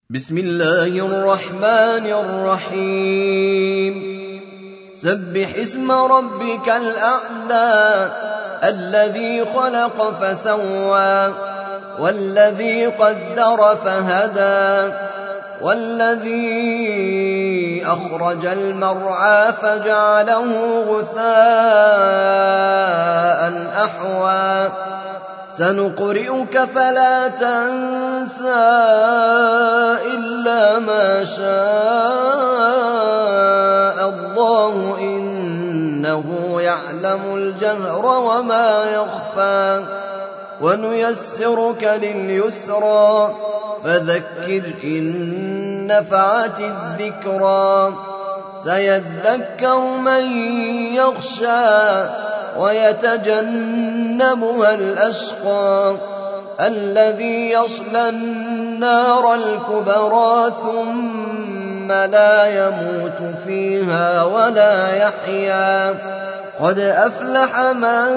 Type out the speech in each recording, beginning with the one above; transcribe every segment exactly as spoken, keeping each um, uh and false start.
بسم الله الرحمن الرحيم سبح اسم ربك الأعلى الذي خلق فسوى والذي قدر فهدى والذي أخرج المرعى فجعله غثاء أحوى سنقرئك فلا تنسى إلا ما شاء الله إنه يعلم الجهر وما يخفى ونيسرك لليسرى فذكر إن نفعت الذكرى سيذكر من يخشى ويتجنبها الأشقى الذي يصلى النار الكبرى ثم لا يموت فيها ولا يحيا قد أفلح من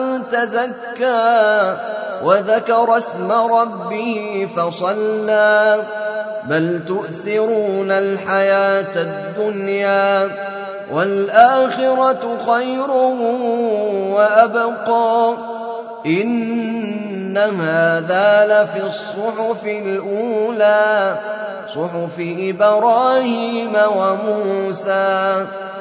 تزكى وذكر اسم ربه فصلى بل تؤثرون الحياة الدنيا والآخرة خير وأبقى إن هذا لفي الصحف الأولى صحف إبراهيم وموسى